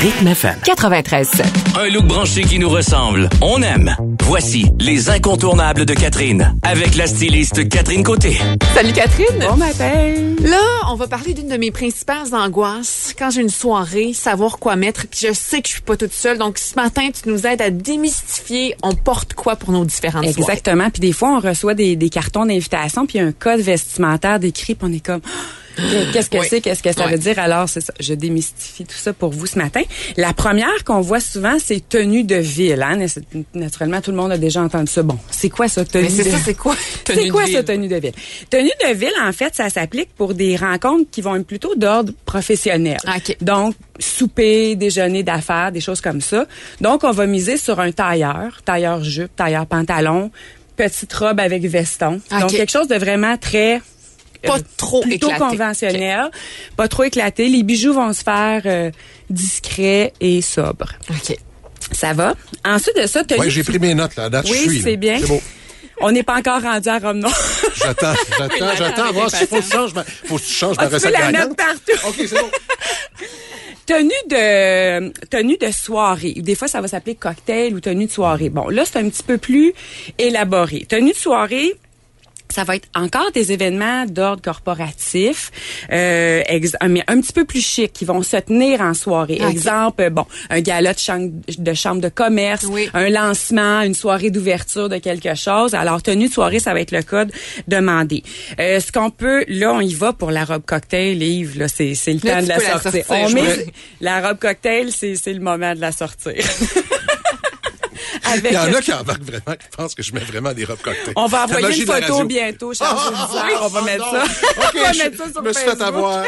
Rythme FM 93.7. Un look branché qui nous ressemble. On aime. Voici les incontournables de Catherine avec la styliste Catherine Côté. Salut Catherine! Bon matin! Là, on va parler d'une de mes principales angoisses. Quand j'ai une soirée, savoir quoi mettre. Puis je sais que je suis pas toute seule. Donc ce matin, tu nous aides à démystifier on porte quoi pour nos différentes soirées. Exactement. Puis des fois, on reçoit des cartons d'invitation, puis il y a un code vestimentaire décrit, puis on est comme... Qu'est-ce que c'est? Qu'est-ce que ça veut dire? Alors, c'est ça. Je démystifie tout ça pour vous ce matin. La première qu'on voit souvent, c'est tenue de ville. Hein? Naturellement, tout le monde a déjà entendu ça. Bon, c'est quoi ça, tenue de ville? C'est quoi? C'est quoi ça, tenue de ville? Tenue de ville, en fait, ça s'applique pour des rencontres qui vont être plutôt d'ordre professionnel. Okay. Donc, souper, déjeuner d'affaires, des choses comme ça. Donc, on va miser sur un tailleur jupe, tailleur pantalon, petite robe avec veston. Okay. Donc, quelque chose de vraiment très... Pas trop plutôt éclaté. Conventionnel, pas trop éclaté. Les bijoux vont se faire discrets et sobres. OK. Ça va? Ensuite de ça, Oui, j'ai pris mes notes, là. Date, oui, je suis, c'est là. bien. C'est beau. On n'est pas encore rendu à Rome, non? J'attends. Voir s'il faut que tu changes ma Tu peux recette la gagnante. mettre partout. OK, c'est bon. Tenue de soirée. Des fois, ça va s'appeler cocktail ou tenue de soirée. Bon, là, c'est un petit peu plus élaboré. Tenue de soirée, ça va être encore des événements d'ordre corporatif, mais un petit peu plus chic, qui vont se tenir en soirée. Okay. Exemple, un gala de chambre de commerce, oui. Un lancement, une soirée d'ouverture de quelque chose. Alors, tenue de soirée, ça va être le code demandé. Ce qu'on peut, là, on y va pour la robe cocktail, Yves, là, c'est le temps de la sortir. On met la robe cocktail, c'est le moment de la sortir. Il y en a qui embarquent vraiment, qui pensent que je mets vraiment des robes cocktails. On va envoyer une photo bientôt, Charles. On va mettre ça. OK, on va mettre ça sur me suis Facebook. fait avoir.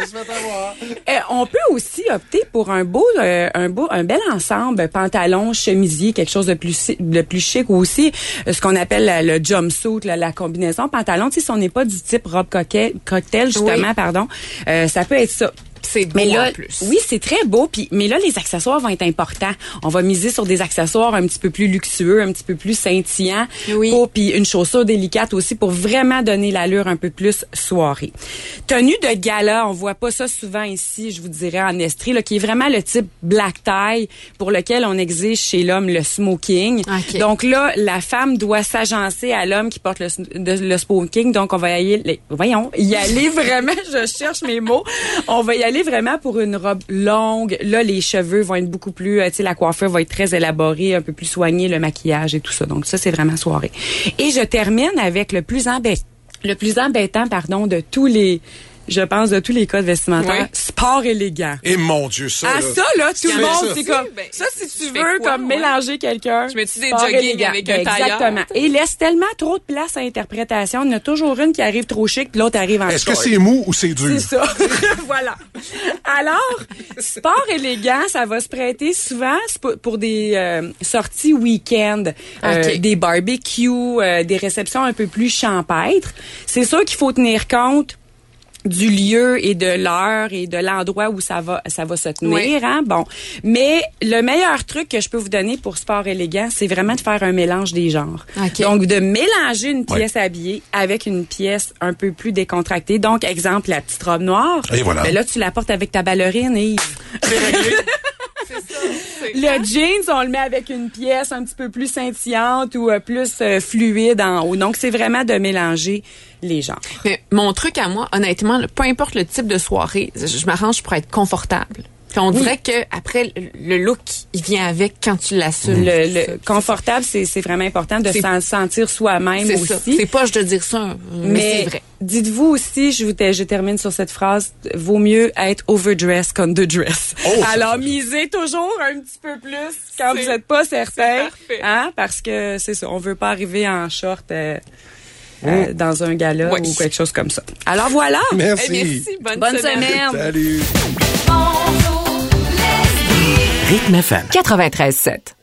On peut aussi opter pour un bel ensemble, pantalon, chemisier, quelque chose de plus chic, ou aussi ce qu'on appelle le jumpsuit, la combinaison pantalon. Tu sais, si on n'est pas du type robe cocktail, justement, oui. pardon, ça peut être ça. C'est beau là, en plus. Oui, c'est très beau. Mais là, les accessoires vont être importants. On va miser sur des accessoires un petit peu plus luxueux, un petit peu plus scintillants. Oui. Puis une chaussure délicate aussi pour vraiment donner l'allure un peu plus soirée. Tenue de gala, on voit pas ça souvent ici, je vous dirais, en Estrie, là, qui est vraiment le type black tie pour lequel on exige chez l'homme le smoking. Okay. Donc là, la femme doit s'agencer à l'homme qui porte le smoking. Donc on va y aller vraiment, je cherche mes mots. On va y aller vraiment pour une robe longue. Là, les cheveux vont être beaucoup plus... tu sais, la coiffure va être très élaborée, un peu plus soignée, le maquillage et tout ça. Donc ça, c'est vraiment soirée. Et je termine avec le plus embêtant, de tous les... Je pense de tous les codes vestimentaires, oui. Sport élégant. Et mon Dieu, ça, là. Ça, là, tout le monde, c'est comme... Ben, ça, si tu fais veux, quoi, comme mélanger quelqu'un... Je mets-tu des sport jogging élégant. avec un tailleur? Exactement. Et laisse tellement trop de place à interprétation. Il y en a toujours une qui arrive trop chic, puis l'autre arrive en Est-ce short. que c'est mou ou c'est dur? C'est ça. Voilà. Alors, sport élégant, ça va se prêter souvent pour des sorties week-end, Okay. des barbecues, des réceptions un peu plus champêtres. C'est sûr qu'il faut tenir compte du lieu et de l'heure et de l'endroit où ça va se tenir, oui. hein. Bon. Mais le meilleur truc que je peux vous donner pour sport élégant, c'est vraiment de faire un mélange des genres. Okay. Donc, de mélanger une pièce habillée avec une pièce un peu plus décontractée. Donc, exemple, la petite robe noire. Et voilà. Ben là, tu la portes avec ta ballerine et C'est réglé. C'est ça. le jeans, on le met avec une pièce un petit peu plus scintillante ou plus fluide en haut. Donc, c'est vraiment de mélanger les genres. Mais mon truc à moi, honnêtement, peu importe le type de soirée, je m'arrange pour être confortable. Puis on dirait que après le look, il vient avec quand tu l'assumes. Le confortable, c'est vraiment important de s'en sentir soi-même c'est aussi. Ça. C'est pas je de dire ça, mais c'est vrai. Dites-vous aussi, je termine sur cette phrase, vaut mieux être overdressed qu'underdressed. Alors, misez toujours un petit peu plus quand vous n'êtes pas certain. Hein, parce que c'est ça, on veut pas arriver en short dans un gala ou quelque chose comme ça. Alors voilà. Merci. Merci. Bonne semaine. Salut. Rythme FM 93.7.